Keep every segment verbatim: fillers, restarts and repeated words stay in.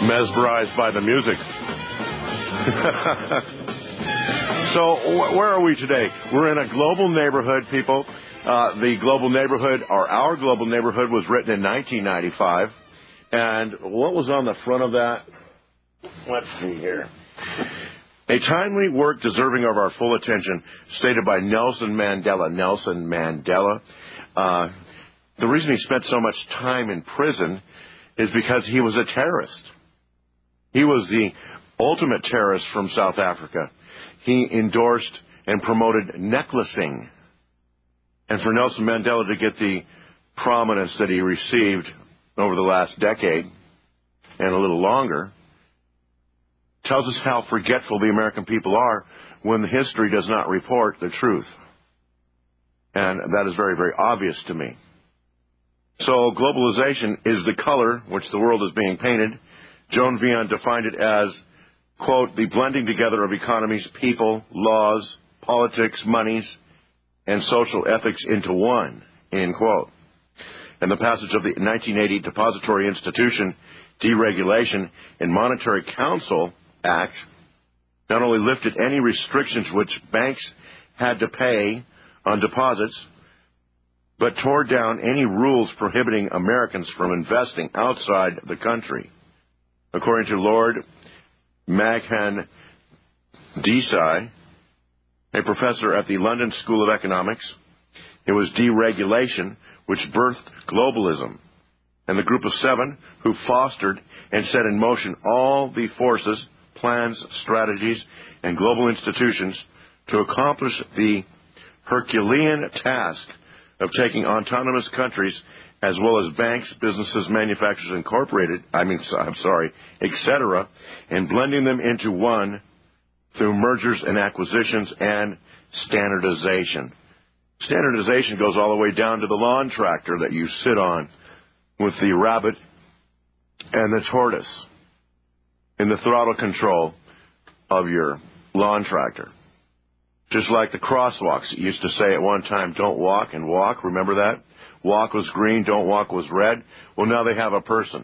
mesmerized by the music. So wh- where are we today? We're in a global neighborhood, people. Uh, the global neighborhood, or our global neighborhood, was written in nineteen ninety-five. And what was on the front of that? Let's see here. A timely work deserving of our full attention, stated by Nelson Mandela. Nelson Mandela. Uh, the reason he spent so much time in prison is because he was a terrorist. He was the ultimate terrorist from South Africa. He endorsed and promoted necklacing. And for Nelson Mandela to get the prominence that he received over the last decade and a little longer tells us how forgetful the American people are when the history does not report the truth. And that is very, very obvious to me. So globalization is the color which the world is being painted. Joan Vion defined it as, quote, the blending together of economies, people, laws, politics, monies, and social ethics into one, end quote. And the passage of the nineteen eighty Depository Institution Deregulation and Monetary Council Act not only lifted any restrictions which banks had to pay on deposits, but tore down any rules prohibiting Americans from investing outside the country. According to Lord Maghan Desai, a professor at the London School of Economics, it was deregulation which birthed globalism, and the group of seven who fostered and set in motion all the forces, plans, strategies, and global institutions to accomplish the Herculean task of taking autonomous countries as well as banks, businesses, manufacturers, incorporated, I mean, I'm sorry, et cetera, and blending them into one through mergers and acquisitions and standardization. Standardization goes all the way down to the lawn tractor that you sit on with the rabbit and the tortoise in the throttle control of your lawn tractor. Just like the crosswalks. It used to say at one time, don't walk and walk. Remember that? Walk was green, don't walk was red. Well, now they have a person.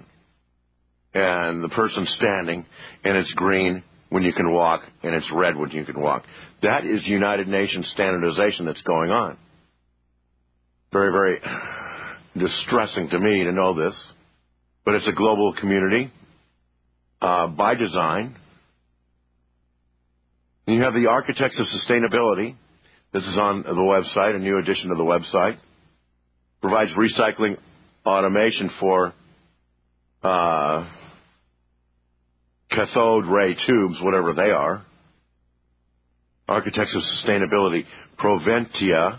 And the person's standing, and it's green when you can walk, and it's red when you can walk. That is United Nations standardization that's going on. Very, very distressing to me to know this. But it's a global community uh, by design. And you have the Architects of Sustainability. This is on the website, a new edition of the website. Provides recycling automation for uh, cathode ray tubes, whatever they are. Architects of Sustainability, Proventia.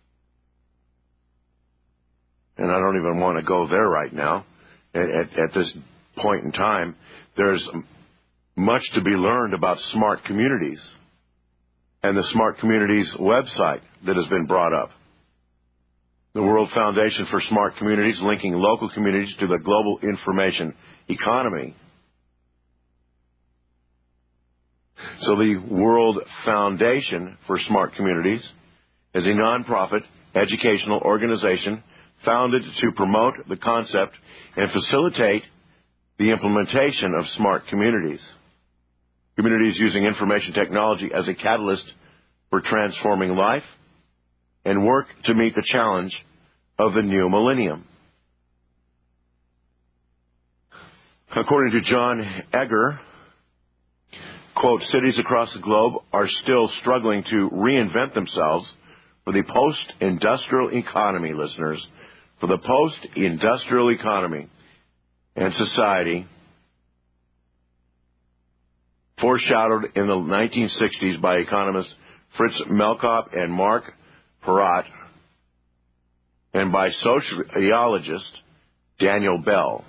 And I don't even want to go there right now. At, at, at this point in time, there's much to be learned about smart communities and the Smart Communities website that has been brought up. The World Foundation for Smart Communities, linking local communities to the global information economy. So the World Foundation for Smart Communities is a nonprofit educational organization founded to promote the concept and facilitate the implementation of smart communities. Communities using information technology as a catalyst for transforming life and work to meet the challenge of the new millennium. According to John Egger, quote, cities across the globe are still struggling to reinvent themselves for the post-industrial economy, listeners, for the post-industrial economy and society foreshadowed in the nineteen sixties by economists Fritz Melkop and Mark Peratt, and by sociologist Daniel Bell.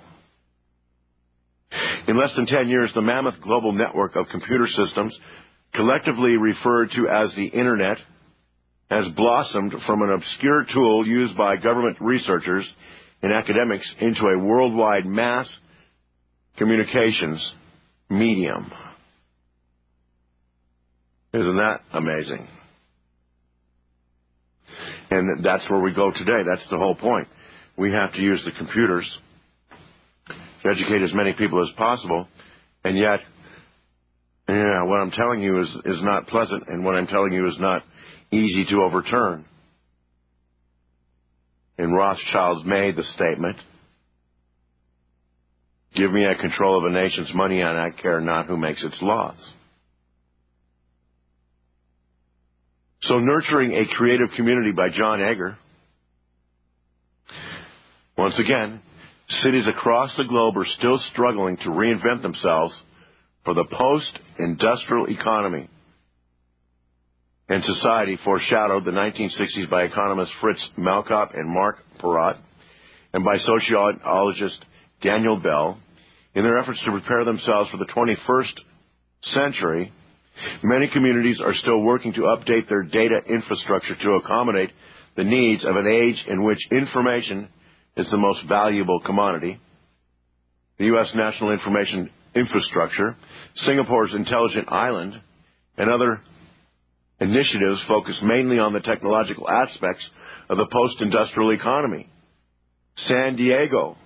In less than ten years, the mammoth global network of computer systems, collectively referred to as the Internet, has blossomed from an obscure tool used by government researchers and academics into a worldwide mass communications medium. Isn't that amazing? And that's where we go today. That's the whole point. We have to use the computers to educate as many people as possible And yet, yeah, what I'm telling you is, is not pleasant, and what I'm telling you is not easy to overturn. And Rothschilds made the statement, give me a control of a nation's money and I care not who makes its laws. So Nurturing a Creative Community by John Egger. Once again, cities across the globe are still struggling to reinvent themselves for the post-industrial economy and society foreshadowed the nineteen sixties by economists Fritz Malkop and Mark Perot and by sociologist Daniel Bell. In their efforts to prepare themselves for the twenty-first century, many communities are still working to update their data infrastructure to accommodate the needs of an age in which information is the most valuable commodity. The U S National Information Infrastructure, Singapore's Intelligent Island, and other initiatives focus mainly on the technological aspects of the post-industrial economy. San Diego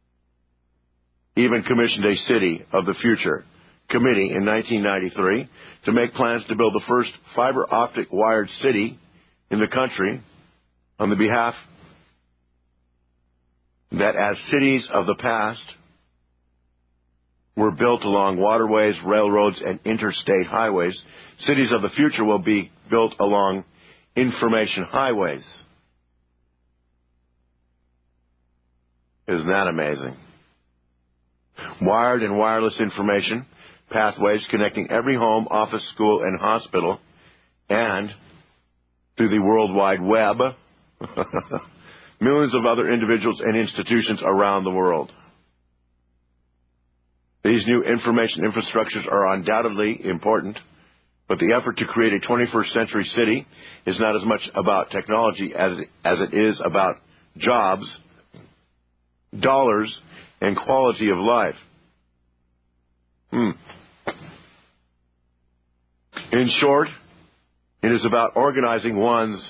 even commissioned a City of the Future committee in nineteen ninety-three to make plans to build the first fiber optic wired city in the country on the behalf that as cities of the past were built along waterways, railroads, and interstate highways, cities of the future will be built along information highways. Isn't that amazing? Wired and wireless information pathways connecting every home, office, school, and hospital, and through the World Wide Web, millions of other individuals and institutions around the world. These new information infrastructures are undoubtedly important, but the effort to create a twenty-first century city is not as much about technology as it, as it is about jobs, dollars, and quality of life. Hmm. In short, it is about organizing one's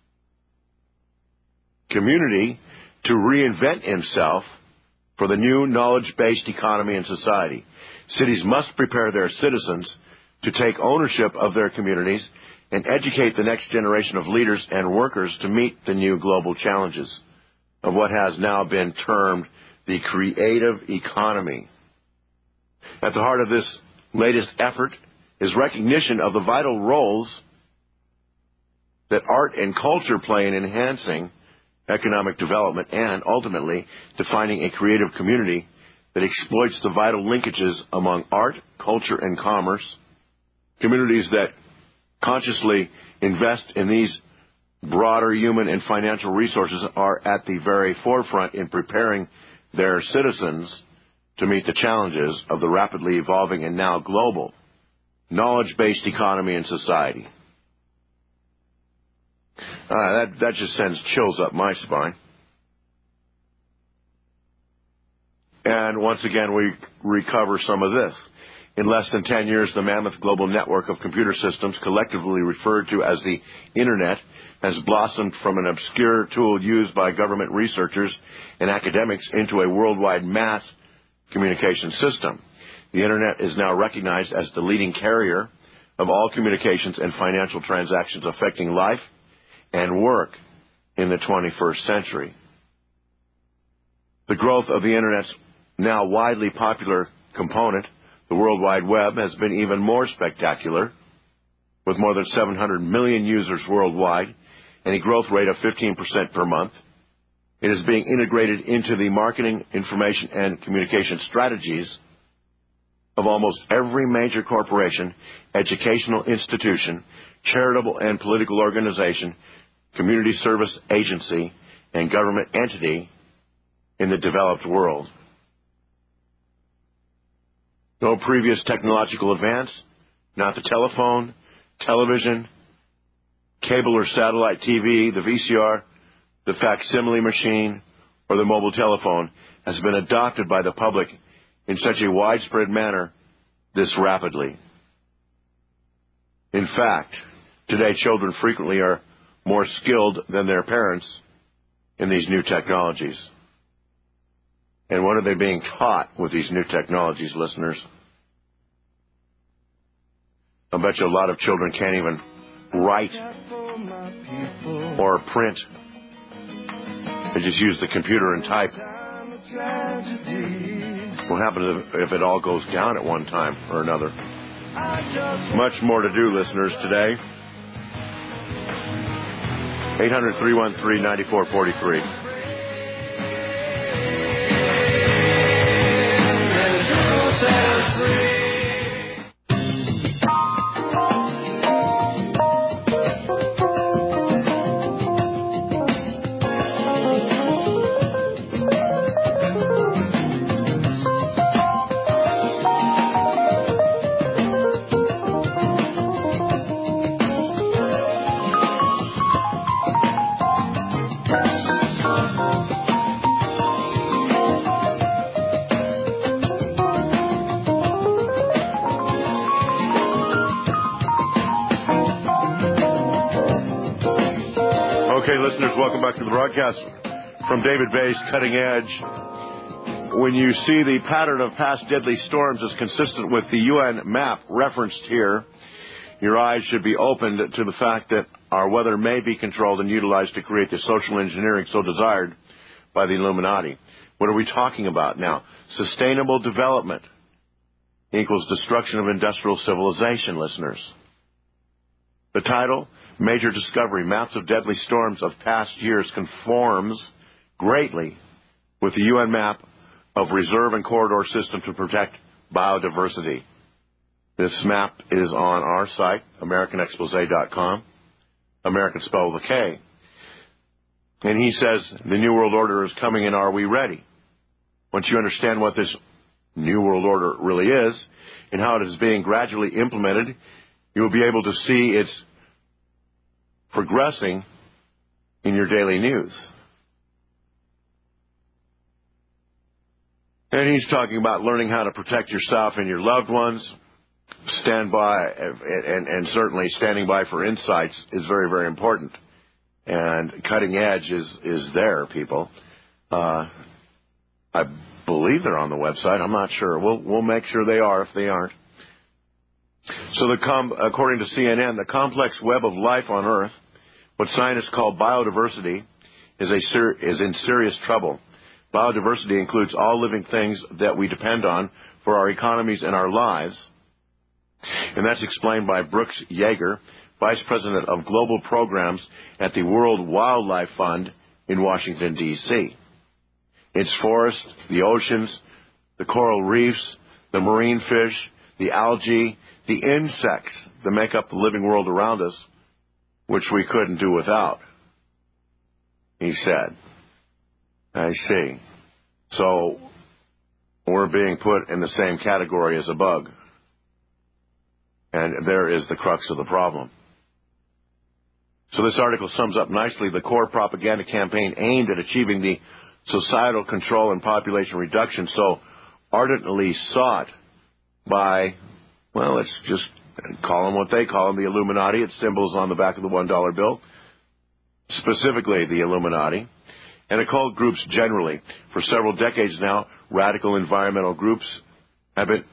community to reinvent himself for the new knowledge-based economy and society. Cities must prepare their citizens to take ownership of their communities and educate the next generation of leaders and workers to meet the new global challenges of what has now been termed the creative economy. At the heart of this latest effort is recognition of the vital roles that art and culture play in enhancing economic development and, ultimately, defining a creative community that exploits the vital linkages among art, culture, and commerce. Communities that consciously invest in these broader human and financial resources are at the very forefront in preparing their citizens to meet the challenges of the rapidly evolving and now global knowledge-based economy and society. Uh, that, that just sends chills up my spine. And once again, we recover some of this. In less than ten years, the mammoth global network of computer systems, collectively referred to as the Internet, has blossomed from an obscure tool used by government researchers and academics into a worldwide mass communication system. The Internet is now recognized as the leading carrier of all communications and financial transactions affecting life and work in the twenty-first century. The growth of the Internet's now widely popular component, the World Wide Web, has been even more spectacular, with more than seven hundred million users worldwide and a growth rate of fifteen percent per month. It is being integrated into the marketing, information, and communication strategies of almost every major corporation, educational institution, charitable and political organization, community service agency, and government entity in the developed world. No previous technological advance, not the telephone, television, cable or satellite T V, the V C R, the facsimile machine, or the mobile telephone, has been adopted by the public in such a widespread manner this rapidly. In fact, today children frequently are more skilled than their parents in these new technologies. And what are they being taught with these new technologies, listeners? I bet you a lot of children can't even write or print. They just use the computer and type. What happens if, if it all goes down at one time or another? Much more to do, listeners, today. eight hundred, three one three, nine four four three. Okay, listeners, welcome back to the broadcast from David Bay's Cutting Edge. When you see the pattern of past deadly storms is consistent with the U N map referenced here, your eyes should be opened to the fact that our weather may be controlled and utilized to create the social engineering so desired by the Illuminati. What are we talking about now? Sustainable development equals destruction of industrial civilization, listeners. The title, Major Discovery, Maps of Deadly Storms of Past Years, conforms greatly with the U N map of reserve and corridor system to protect biodiversity. This map is on our site, American Expose dot com, American spelled with a K. And he says, the New World Order is coming and are we ready? Once you understand what this New World Order really is and how it is being gradually implemented, you will be able to see its progressing in your daily news. And he's talking about learning how to protect yourself and your loved ones. Stand by, and, and certainly standing by for insights is very, very important. And Cutting Edge is, is there, people. Uh, I believe they're on the website. I'm not sure. We'll, we'll make sure they are if they aren't. So, the com- according to C N N, the complex web of life on Earth, what scientists call biodiversity, is, a ser- is in serious trouble. Biodiversity includes all living things that we depend on for our economies and our lives. And that's explained by Brooks Yeager, Vice President of Global Programs at the World Wildlife Fund in Washington, D C It's forests, the oceans, the coral reefs, the marine fish, the algae, the insects that make up the living world around us, which we couldn't do without, he said. I see. So we're being put in the same category as a bug. And there is the crux of the problem. So this article sums up nicely the core propaganda campaign aimed at achieving the societal control and population reduction so ardently sought by, well, let's just call them what they call them, the Illuminati. It's symbols on the back of the one dollar bill, specifically the Illuminati, and occult groups generally. For several decades now, radical environmental groups have been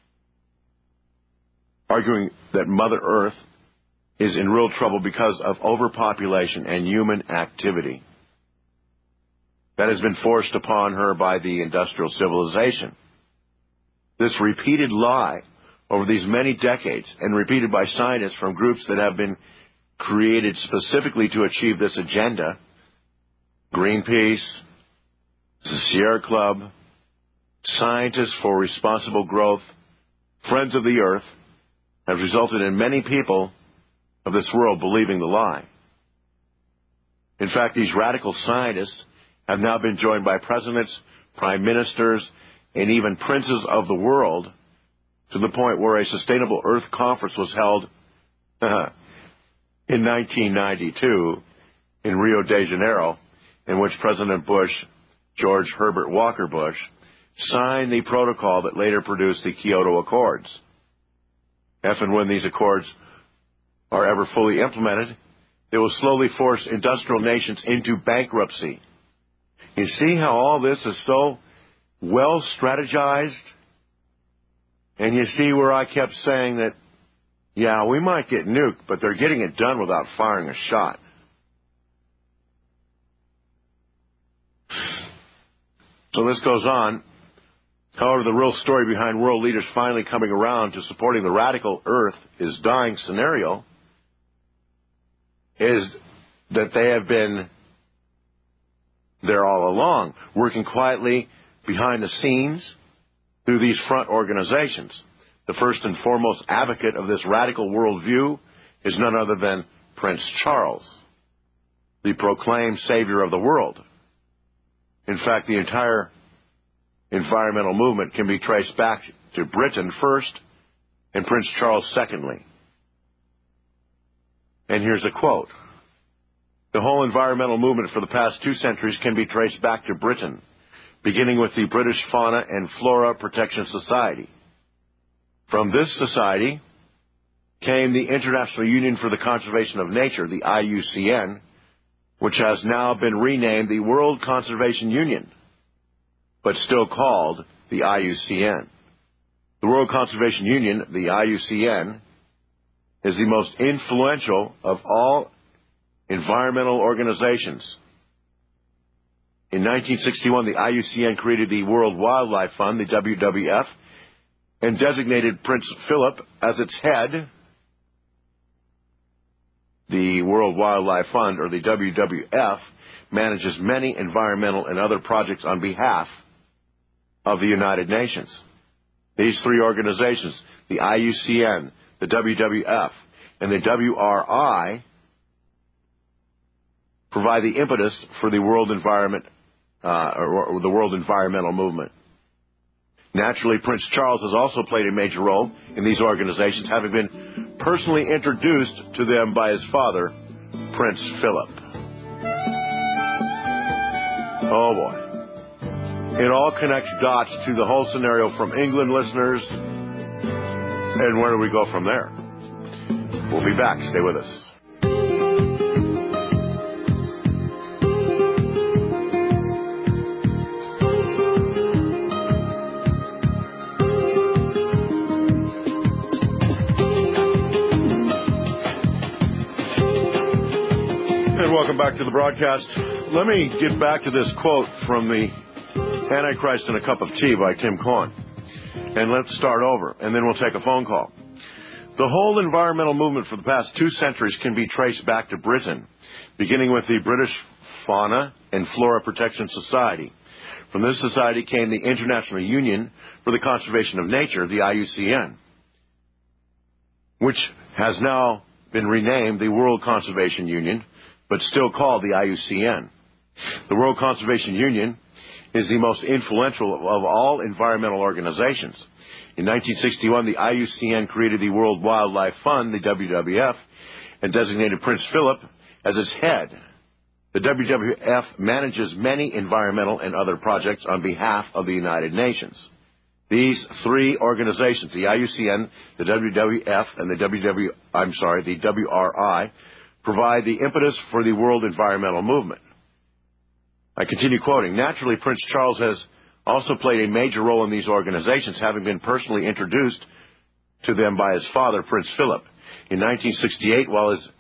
arguing that Mother Earth is in real trouble because of overpopulation and human activity that has been forced upon her by the industrial civilization. This repeated lie over these many decades and repeated by scientists from groups that have been created specifically to achieve this agenda, Greenpeace, the Sierra Club, Scientists for Responsible Growth, Friends of the Earth, has resulted in many people of this world believing the lie. In fact, these radical scientists have now been joined by presidents, prime ministers, and even princes of the world, to the point where a Sustainable Earth Conference was held uh, in nineteen ninety-two in Rio de Janeiro, in which President Bush, George Herbert Walker Bush, signed the protocol that later produced the Kyoto Accords. If and when these accords are ever fully implemented, they will slowly force industrial nations into bankruptcy. You see how all this is so well strategized? And you see where I kept saying that Yeah, we might get nuked, but they're getting it done without firing a shot. So this goes on. However, the real story behind world leaders finally coming around to supporting the radical Earth is dying scenario is that they have been there all along, working quietly behind the scenes through these front organizations. The first and foremost advocate of this radical worldview is none other than Prince Charles, the proclaimed savior of the world. In fact, the entire environmental movement can be traced back to Britain first and Prince Charles secondly. And here's a quote. The whole environmental movement for the past two centuries can be traced back to Britain, beginning with the British Fauna and Flora Protection Society. From this society came the International Union for the Conservation of Nature, the I U C N, which has now been renamed the World Conservation Union, but still called the I U C N. The World Conservation Union, the I U C N, is the most influential of all environmental organizations. In nineteen sixty-one, the I U C N created the World Wildlife Fund, the W W F, and designated Prince Philip as its head. The World Wildlife Fund, or the W W F, manages many environmental and other projects on behalf of the United Nations. These three organizations, the I U C N, the W W F, and the W R I, provide the impetus for the world environment, uh, or, or the world environmental movement. Naturally, Prince Charles has also played a major role in these organizations, having been personally introduced to them by his father, Prince Philip. Oh boy. It all connects dots to the whole scenario from England, listeners. And where do we go from there? We'll be back. Stay with us. Welcome back to the broadcast. Let me get back to this quote from the Antichrist in a Cup of Tea by Tim Cohen. And let's start over, and then we'll take a phone call. The whole environmental movement for the past two centuries can be traced back to Britain, beginning with the British Fauna and Flora Protection Society. From this society came the International Union for the Conservation of Nature, the I U C N, which has now been renamed the World Conservation Union, but still called the I U C N. The World Conservation Union is the most influential of all environmental organizations. In nineteen sixty-one, the I U C N created the World Wildlife Fund, the W W F, and designated Prince Philip as its head. The W W F manages many environmental and other projects on behalf of the United Nations. These three organizations, the I U C N, the W W F, and the W W, I'm sorry, the W R I, provide the impetus for the world environmental movement. I continue quoting. Naturally, Prince Charles has also played a major role in these organizations, having been personally introduced to them by his father, Prince Philip. In nineteen sixty-eight, while his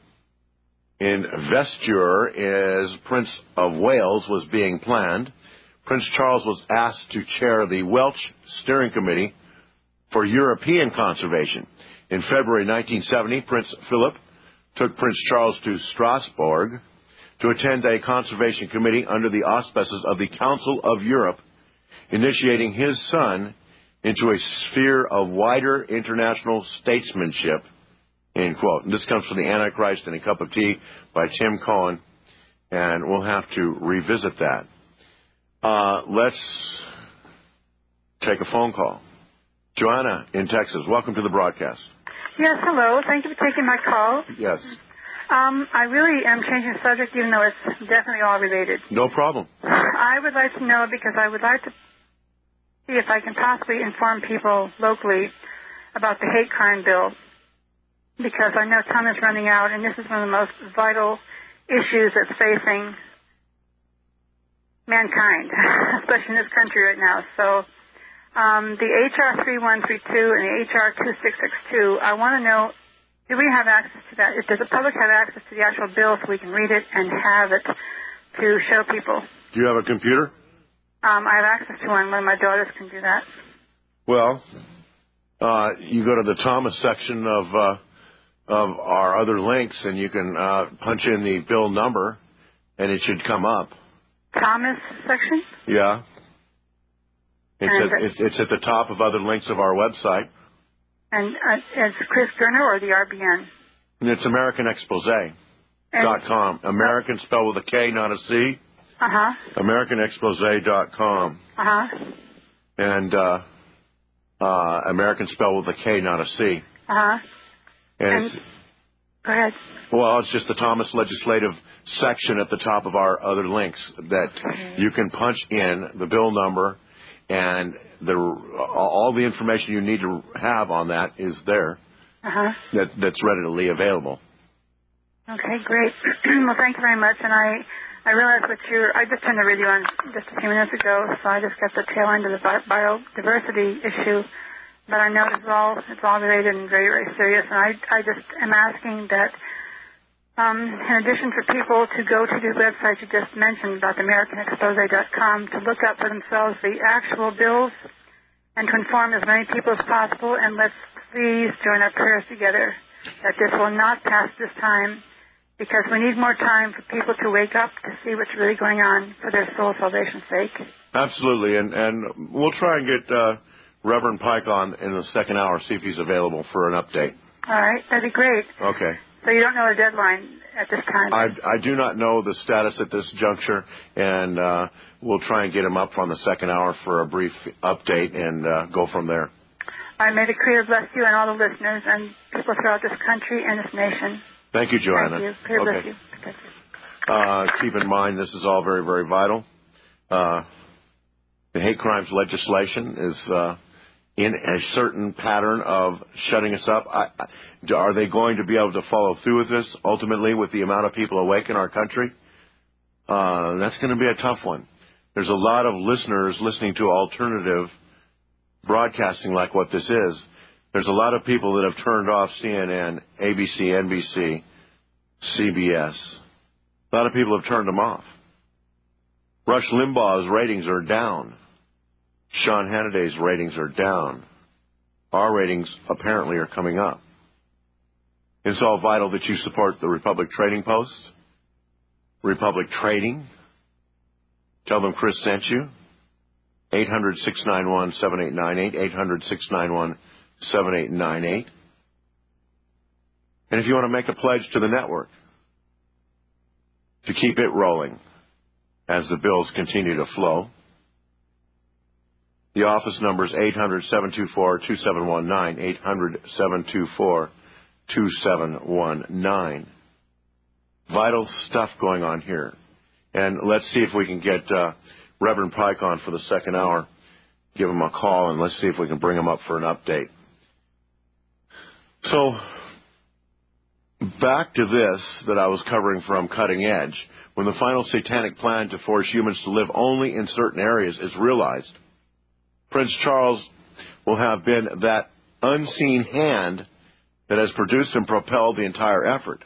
investiture as Prince of Wales was being planned, Prince Charles was asked to chair the Welsh Steering Committee for European Conservation. In February nineteen seventy, Prince Philip took Prince Charles to Strasbourg to attend a conservation committee under the auspices of the Council of Europe, initiating his son into a sphere of wider international statesmanship, end quote. And this comes from the Antichrist in a Cup of Tea by Tim Cohen, and we'll have to revisit that. Uh, let's take a phone call. Joanna in Texas, welcome to the broadcast. Yes, hello. Thank you for taking my call. Yes. Um, I really am changing the subject, even though it's definitely all related. No problem. I would like to know, because I would like to see if I can possibly inform people locally about the hate crime bill, because I know time is running out, and this is one of the most vital issues that's facing mankind, especially in this country right now. So um, the H R three one three two and the H R two six six two, I want to know Do we have access to that? Does the public have access to the actual bill so we can read it and have it to show people? Do you have a computer? Um, I have access to one. One of my daughters can do that. Well, uh, you go to the Thomas section of uh, of our other links, and you can uh, punch in the bill number, and it should come up. Thomas section? Yeah. It's And, at, it's, it's at the top of other links of our website. And uh, it's Chris Gurner or the R B N? And it's American Expose dot com. American spelled with a K, not a C. Uh-huh. American Expose dot com. Uh-huh. And uh, uh, American spelled with a K, not a C. Uh-huh. And, and it's, go ahead. well, it's just the Thomas legislative section at the top of our other links that Okay. you can punch in the bill number, and the all the information you need to have on that is there. Uh-huh. That, that's readily available. Okay, great. Well, thank you very much. And I, I realized what you're, I just turned the radio on just a few minutes ago, so I just got the tail end of the bi- biodiversity issue. But I know it's all, it's all related and very, very serious. And I, I just am asking that, um, in addition for people to go to the website you just mentioned about American Expose dot com to look up for themselves the actual bills and to inform as many people as possible. And let's please join our prayers together that this will not pass this time, because we need more time for people to wake up to see what's really going on for their soul salvation's sake. Absolutely, and and we'll try and get uh, Reverend Pike on in the second hour, see if he's available for an update. All right, that'd be great. Okay. So you don't know the deadline at this time? I, I do not know the status at this juncture, and uh, we'll try and get him up on the second hour for a brief update and uh, go from there. I may the Creator bless you and all the listeners and people throughout this country and this nation. Thank you, Joanna. Thank you. Creator okay. bless you. Bless you. Uh, keep in mind, this is all very, very vital. Uh, the hate crimes legislation is uh, in a certain pattern of shutting us up. I, I, are they going to be able to follow through with this, ultimately, with the amount of people awake in our country? Uh, that's going to be a tough one. There's a lot of listeners listening to alternative broadcasting like what this is. There's a lot of people that have turned off C N N, A B C, N B C, C B S. A lot of people have turned them off. Rush Limbaugh's ratings are down. Sean Hannity's ratings are down. Our ratings apparently are coming up. It's all vital that you support the Republic Trading Post, Republic Trading. Tell them Chris sent you. eight hundred, six nine one, seven eight nine eight, eight hundred, six nine one, seven eight nine eight. And if you want to make a pledge to the network to keep it rolling as the bills continue to flow, the office number is eight hundred, seven two four, two seven one nine, eight hundred, seven two four, two seven one nine. Vital stuff going on here. And let's see if we can get uh, Reverend Pike on for the second hour. Give him a call, and let's see if we can bring him up for an update. So, back to this that I was covering from Cutting Edge. When the final satanic plan to force humans to live only in certain areas is realized, Prince Charles will have been that unseen hand that has produced and propelled the entire effort.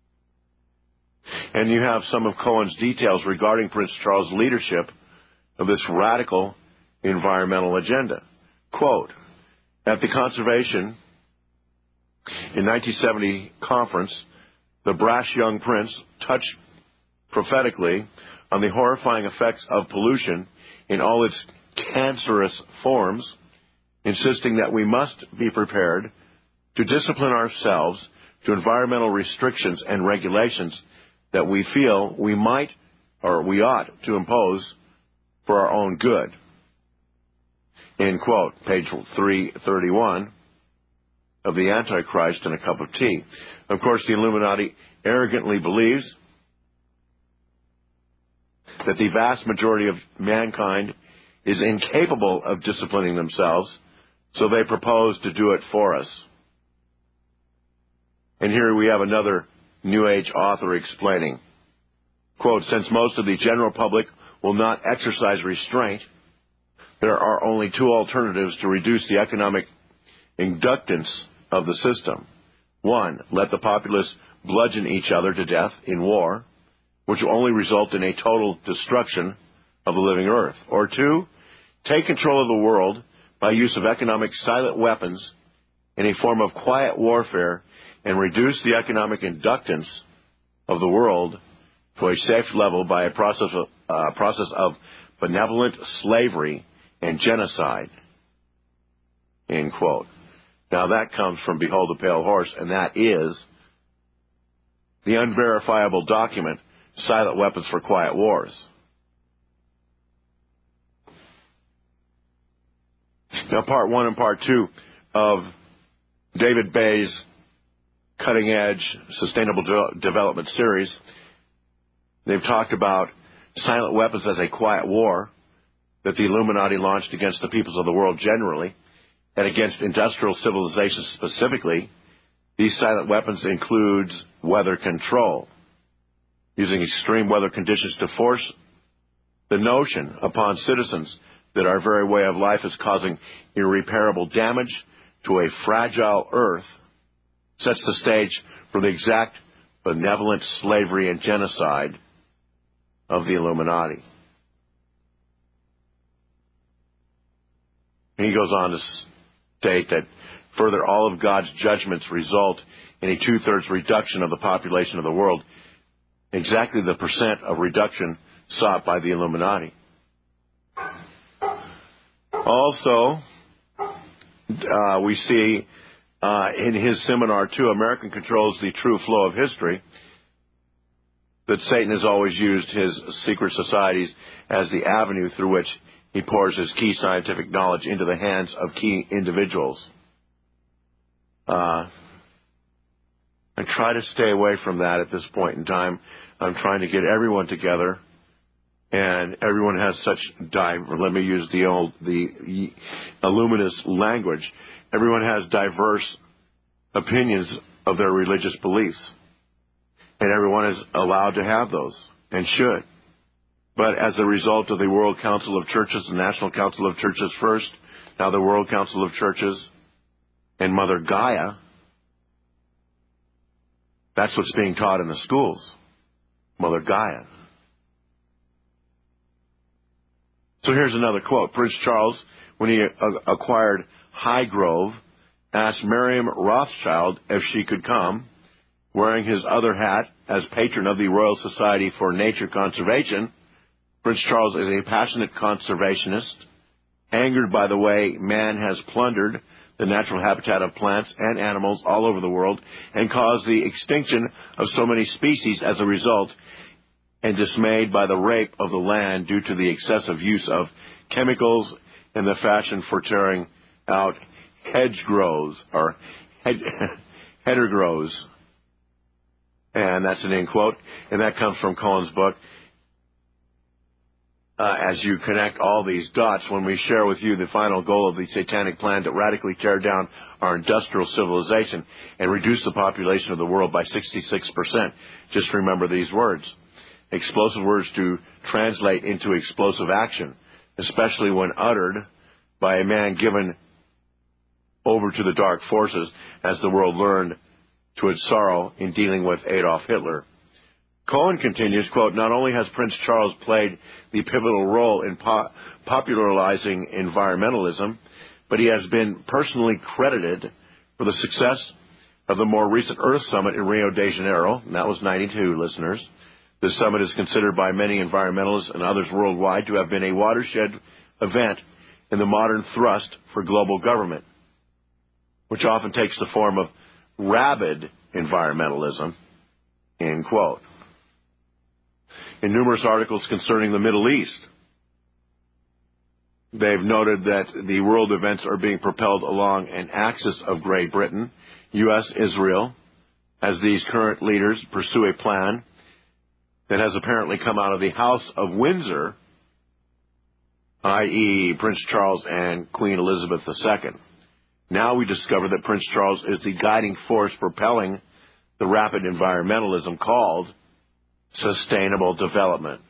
And you have some of Cohen's details regarding Prince Charles' leadership of this radical environmental agenda. Quote, at the Conservation in nineteen seventy conference, the brash young prince touched prophetically on the horrifying effects of pollution in all its cancerous forms, insisting that we must be prepared to discipline ourselves to environmental restrictions and regulations that we feel we might or we ought to impose for our own good. End quote. Page three thirty-one of the Antichrist and a Cup of Tea. Of course, the Illuminati arrogantly believes that the vast majority of mankind is incapable of disciplining themselves, so they propose to do it for us. And here we have another New Age author explaining, quote, since most of the general public will not exercise restraint, there are only two alternatives to reduce the economic inductance of the system. One, let the populace bludgeon each other to death in war, which will only result in a total destruction of the living earth. Or two, take control of the world by use of economic silent weapons in a form of quiet warfare and reduce the economic inductance of the world to a safe level by a process of, uh, process of benevolent slavery and genocide. End quote. Now that comes from Behold the Pale Horse, and that is the unverifiable document, Silent Weapons for Quiet Wars. Now, part one and part two of David Bay's cutting-edge Sustainable de- Development series, they've talked about silent weapons as a quiet war that the Illuminati launched against the peoples of the world generally, and against industrial civilizations specifically. These silent weapons include weather control, using extreme weather conditions to force the notion upon citizens that our very way of life is causing irreparable damage to a fragile earth, sets the stage for the exact benevolent slavery and genocide of the Illuminati. And he goes on to state that further, all of God's judgments result in a two-thirds reduction of the population of the world, exactly the percent of reduction sought by the Illuminati. Also, uh, we see uh, in his seminar, too, American Controls the True Flow of History, that Satan has always used his secret societies as the avenue through which he pours his key scientific knowledge into the hands of key individuals. Uh, I try to stay away from that at this point in time. I'm trying to get everyone together, and everyone has such dive. Let me use the old, the illuminous language. Everyone has diverse opinions of their religious beliefs, and everyone is allowed to have those and should. But as a result of the World Council of Churches, the National Council of Churches first, now the World Council of Churches, and Mother Gaia, that's what's being taught in the schools. Mother Gaia. So here's another quote. Prince Charles, when he uh, acquired Highgrove, asked Miriam Rothschild if she could come, wearing his other hat as patron of the Royal Society for Nature Conservation. Prince Charles is a passionate conservationist, angered by the way man has plundered the natural habitat of plants and animals all over the world and caused the extinction of so many species as a result, and dismayed by the rape of the land due to the excessive use of chemicals and the fashion for tearing out hedgerows or hed- hedgerows. And that's an end quote. And that comes from Cohen's book. Uh, as you connect all these dots, when we share with you the final goal of the satanic plan to radically tear down our industrial civilization and reduce the population of the world by sixty-six percent, just remember these words. Explosive words to translate into explosive action, especially when uttered by a man given over to the dark forces, as the world learned to its sorrow in dealing with Adolf Hitler. Cohen continues, quote, not only has Prince Charles played the pivotal role in po- popularizing environmentalism, but he has been personally credited for the success of the more recent Earth Summit in Rio de Janeiro, and that was ninety-two, listeners. This summit is considered by many environmentalists and others worldwide to have been a watershed event in the modern thrust for global government, which often takes the form of rabid environmentalism, end quote. In numerous articles concerning the Middle East, they've noted that the world events are being propelled along an axis of Great Britain, U S, Israel, as these current leaders pursue a plan that has apparently come out of the House of Windsor, that is. Prince Charles and Queen Elizabeth the Second. Now we discover that Prince Charles is the guiding force propelling the rapid environmentalism called sustainable development.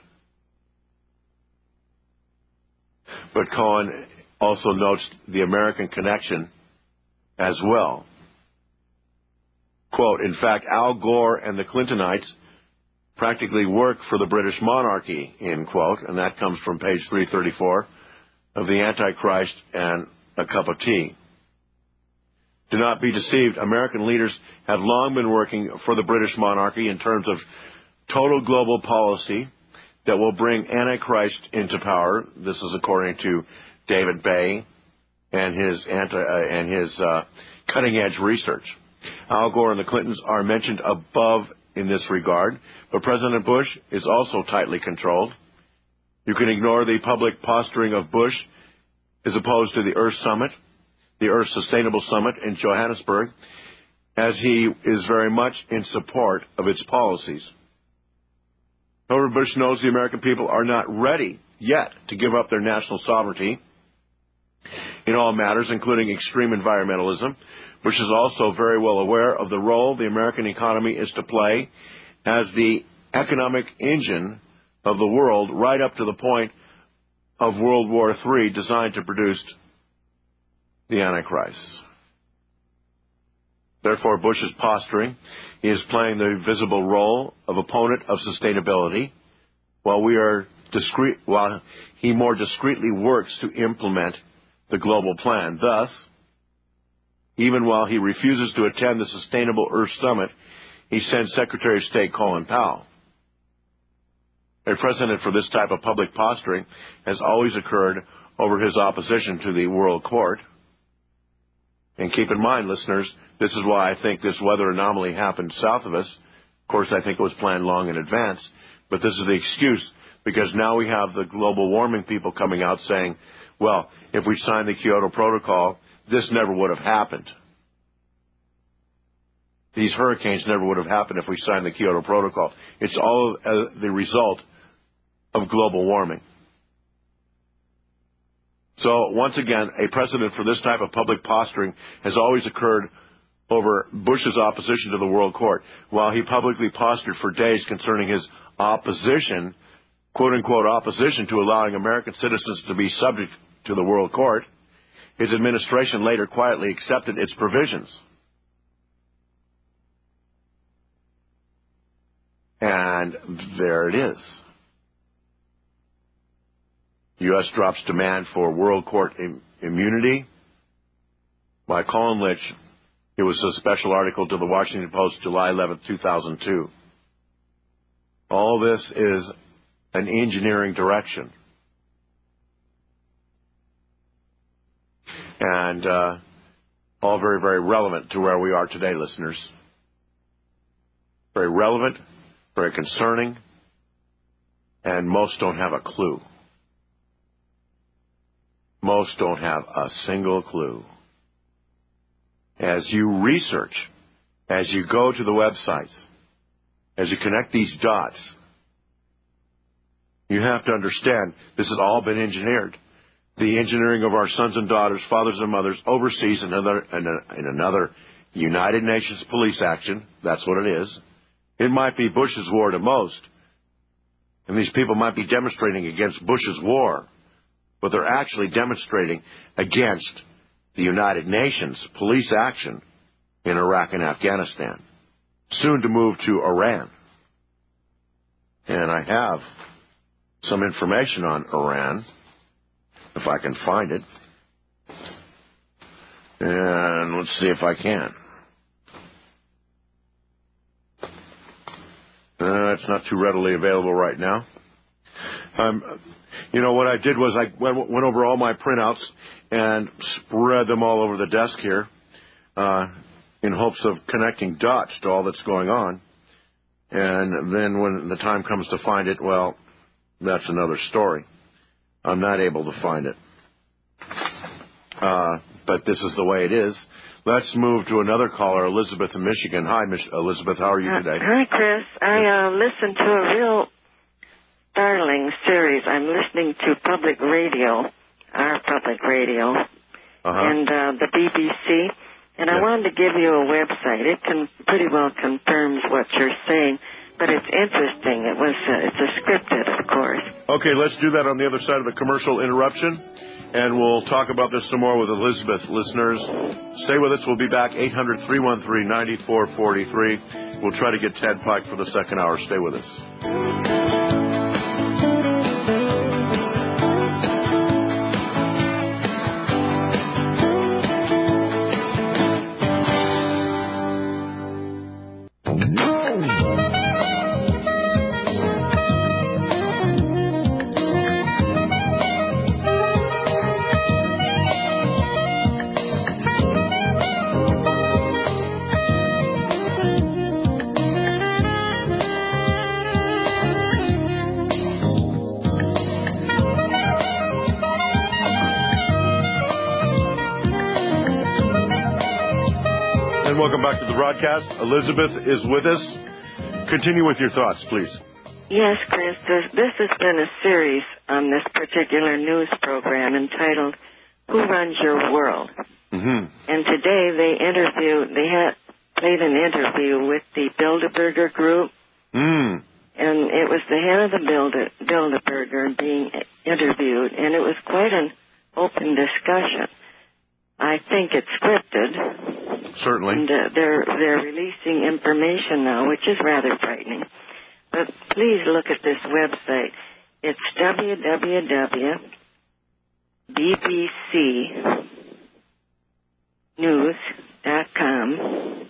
But Cohen also notes the American connection as well. Quote, in fact, Al Gore and the Clintonites practically work for the British monarchy, end quote, and that comes from page three thirty-four of The Antichrist and a Cup of Tea. Do not be deceived. American leaders have long been working for the British monarchy in terms of total global policy that will bring Antichrist into power. This is according to David Bay and his anti, uh, and his uh, cutting-edge research. Al Gore and the Clintons are mentioned above in this regard, but President Bush is also tightly controlled. You can ignore the public posturing of Bush as opposed to the Earth Summit, the Earth Sustainable Summit in Johannesburg, as he is very much in support of its policies. However, Bush knows the American people are not ready yet to give up their national sovereignty in all matters, including extreme environmentalism. Bush is also very well aware of the role the American economy is to play as the economic engine of the world right up to the point of World War Three, designed to produce the Antichrist. Therefore, Bush is posturing. He is playing the visible role of opponent of sustainability, while we are discreet, while he more discreetly works to implement the global plan. Thus, even while he refuses to attend the Sustainable Earth Summit, he sends Secretary of State Colin Powell. A precedent for this type of public posturing has always occurred over his opposition to the World Court. And keep in mind, listeners, this is why I think this weather anomaly happened south of us. Of course, I think it was planned long in advance, but this is the excuse, because now we have the global warming people coming out saying, well, if we signed the Kyoto Protocol, this never would have happened. These hurricanes never would have happened if we signed the Kyoto Protocol. It's all uh, the result of global warming. So, once again, a precedent for this type of public posturing has always occurred over Bush's opposition to the World Court. While he publicly postured for days concerning his opposition, quote-unquote opposition, to allowing American citizens to be subject to the World Court, his administration later quietly accepted its provisions. And there it is. U S drops demand for World Court im- immunity by Colin Litch. It was a special article to the Washington Post, July eleventh, two thousand two. All this is an engineering direction. And uh, all very, very relevant to where we are today, listeners. Very relevant, very concerning, and most don't have a clue. Most don't have a single clue. As you research, as you go to the websites, as you connect these dots, you have to understand this has all been engineered. The engineering of our sons and daughters, fathers and mothers, overseas in another, in, a, in another United Nations police action. That's what it is. It might be Bush's war to most. And these people might be demonstrating against Bush's war, but they're actually demonstrating against the United Nations police action in Iraq and Afghanistan, soon to move to Iran. And I have some information on Iran, if I can find it. And let's see if I can. Uh, it's not too readily available right now. Um, you know, what I did was I went, went over all my printouts and spread them all over the desk here uh, in hopes of connecting dots to all that's going on. And then when the time comes to find it, well, that's another story. I'm not able to find it. Uh, but this is the way it is. Let's move to another caller, Elizabeth in Michigan. Hi, Mich- Elizabeth. How are you today? Uh, hi, Chris. I uh, listened to a real startling series. I'm listening to public radio, our public radio, uh-huh. and uh, the B B C. And yeah. I wanted to give you a website. It can pretty well confirms what you're saying. but it's interesting. It was uh, it's a scripted, of course. Okay, let's do that on the other side of the commercial interruption, and we'll talk about this some more with Elizabeth. Listeners, stay with us. We'll be back, eight hundred, three one three, nine four four three. We'll try to get Ted Pike for the second hour. Stay with us. Welcome back to the broadcast. Elizabeth is with us. Continue with your thoughts, please. Yes, Chris. This, this has been a series on this particular news program entitled "Who Runs Your World?" Mm-hmm. And today they interviewed. They had played an interview with the Bilderberger Group, mm. and it was the head of the Bilder, Bilderberger being interviewed, and it was quite an open discussion. I think it's scripted. Certainly. And uh, they're they're releasing information now, which is rather frightening. But please look at this website. It's w w w dot b b c news dot com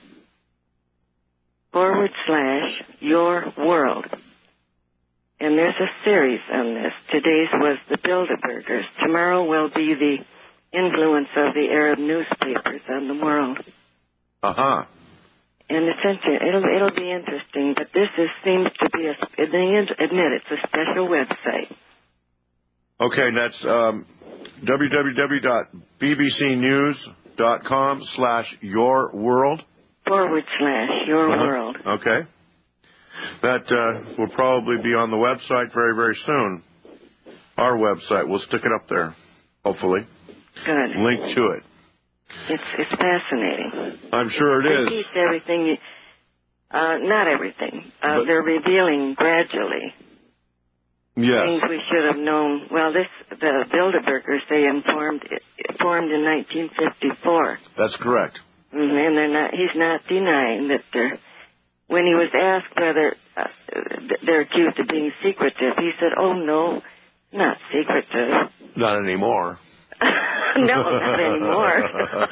forward slash your world. And there's a series on this. Today's was the Bilderbergers. Tomorrow will be the influence of the Arab newspapers on the world. Uh-huh. And essentially, it'll, it'll be interesting, but this is, seems to be, a, they admit it's a special website. Okay, that's um, w w w dot b b c news dot com slash your world. Forward slash your uh-huh. world. Okay. That uh, will probably be on the website very, very soon. Our website. We'll stick it up there, hopefully. Good. Link to it. It's it's fascinating. I'm sure it is. Repeats everything. You, uh, not everything. Uh, they're revealing gradually yes. things we should have known. Well, this the Bilderbergers they informed formed in nineteen fifty-four. That's correct. Mm-hmm, and they're not. He's not denying that they're. When he was asked whether uh, they're accused of being secretive, he said, "Oh no, not secretive. Not anymore." No, not anymore.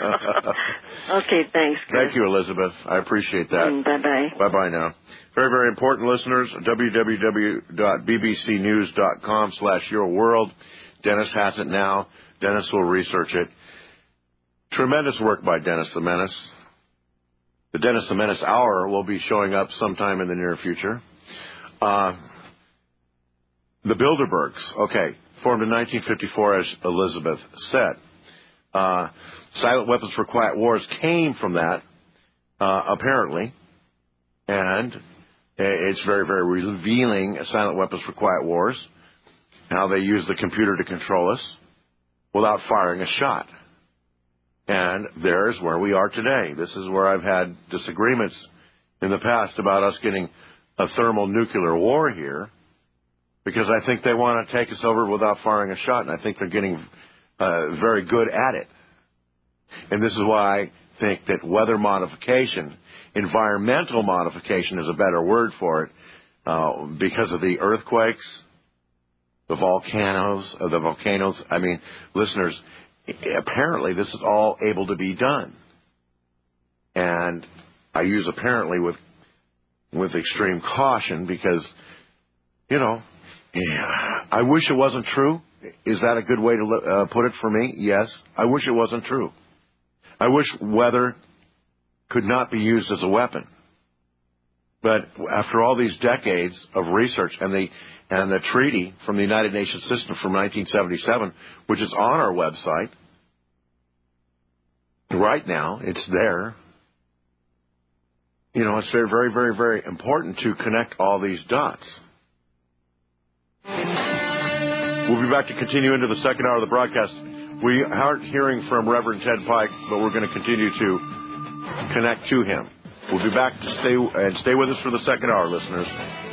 Okay, thanks, Chris. Thank you, Elizabeth. I appreciate that. Mm, bye-bye. Bye-bye now. Very, very important, listeners. w w w dot b b c news dot com slash your world. Dennis has it now. Dennis will research it. Tremendous work by Dennis the Menace. The Dennis the Menace Hour will be showing up sometime in the near future. Uh, the Bilderbergs. Okay. Formed in nineteen fifty-four, as Elizabeth said. Uh, Silent Weapons for Quiet Wars came from that, uh, apparently. And it's very, very revealing, Silent Weapons for Quiet Wars, how they use the computer to control us without firing a shot. And there's where we are today. This is where I've had disagreements in the past about us getting a thermal nuclear war here, because I think they want to take us over without firing a shot, and I think they're getting uh, very good at it. And this is why I think that weather modification, environmental modification is a better word for it, uh, because of the earthquakes, the volcanoes, uh, the volcanoes. I mean, listeners, apparently this is all able to be done. And I use apparently with with extreme caution because, you know, yeah, I wish it wasn't true. Is that a good way to uh, put it for me? Yes. I wish it wasn't true. I wish weather could not be used as a weapon. But after all these decades of research and the and the treaty from the United Nations system from nineteen seventy-seven, which is on our website, right now, it's there. You know, it's very, very, very, very important to connect all these dots. We'll be back to continue into the second hour of the broadcast. We aren't hearing from Reverend Ted Pike, but we're going to continue to connect to him. We'll be back to stay and stay with us for the second hour, listeners.